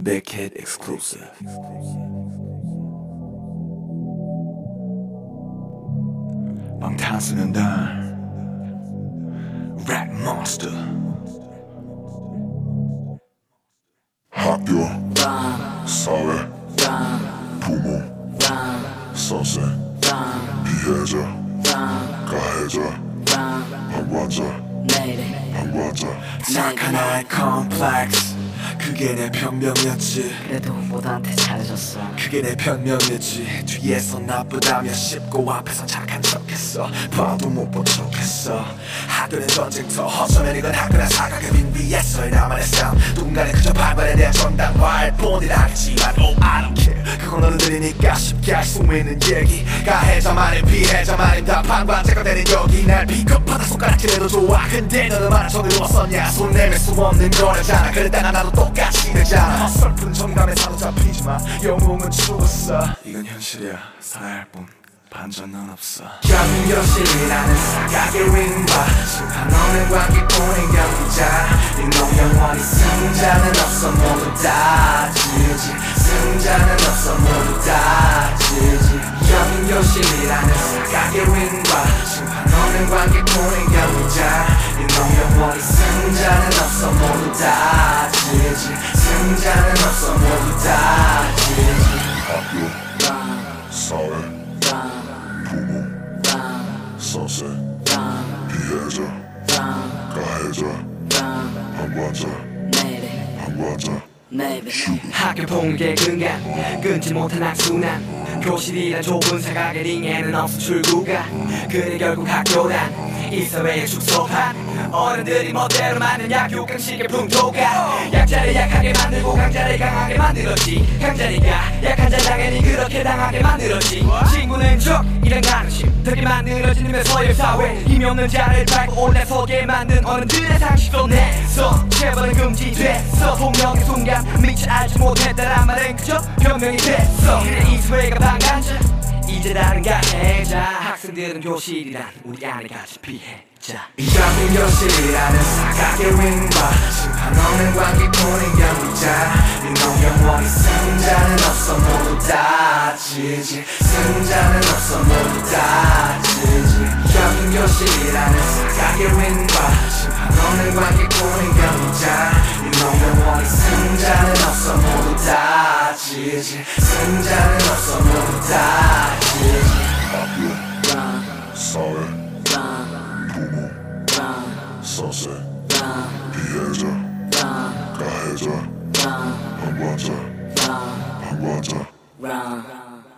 Big Kid Exclusive. 방탄소년단 Rap Monster. 학교, 사회, 부모, 선생, 피해자, 가해자, 방관자, 방관자. 딱 하나의 컴플렉스, 그게 내 변명이었지. 그래도 모두한테 잘해줬어. 그게 내 변명이었지. 뒤에서 나쁘다며 씹고 앞에서 착한 척했어. 봐도 못 본 척했어. 학교는 전쟁터, 어쩌면 이건 학교나 사각의 빈 위에서의 나만의 삶. 누군가는 그저 발발에 대한 정당화일 뿐이라 하겠지만 Oh I don't care. 그건 어른들이니까 쉽게 할 수 있는 얘기. 가해자만인 피해자만인 다 방관자가 되는 여기. 날 비겁하다 손가락질해도 좋아. 근데 너는 말을 저기로 썼냐. 손 내밀 수 없는 거라잖아. 그랬다가 나도 똑같이 되잖아. 헛설픈 정감에 사로잡히지마. 영웅은 죽었어. 이건 현실이야. 살아야 할 뿐 반전은 없어. 경여실이라는 사각의 윙바, 심판 없는 관객뿐인 경기자. 이놈 영원히 승자는 없어. 모두 다 지지. 승자는 없어. 모두 다 지지. 경여실이라는 사각의 윙바, 심판 없는 관객뿐인 경기자. 이놈 영원히 승자는 없어. 모두 다 지지. 승자는 없어. 모두 다 지지. 학교, 사회, 부모, 선생, 피해자, 가해자, 방관자, 방관자. 학교 통계 근간 끊지 못한 악순환. 교실이란 좁은 사각의 링에는 없어 출구가. 그래 결국 학교란 이 사회의 축소판. 어른들이 멋대로 만든 약육강식의 풍토가 약자를 약하게 만들고 강자를 강하게 만들었지. 강자니까 약한 자 당연히 그렇게 당하게 만들었지. 친구는 적 이런 가능심 되게 만들어진 왜 서열사회. 힘이 없는 자를 밟고 올라서게 만든 어른들의 상식도 내서 체벌은 금지됐어. 폭력의 순간 미처 알지 못했다란 말은 그저 변명이 됐어. 그래 이 사회가 방관자 이제 다른 가해자. 학생들은 교실이란 우리 안에 갇힌 피해자. 경여실이라는 사각의 윙바, 심판 없는 관객뿐인 경기자. 이놈 영원히 승자는 없어. 모두 다 지지. 승자는 없어. 모두 다 지지. 경여실이라는 사각의 윙바, 심판 없는 관객뿐인 경기자. 이놈 영원히 승자는 없어. 모두 다 지지. 승자는 없어. 모두 다 지지. 학교, 사회, 부모, 선생, 피해자, 가해자, 방관자, 방관자.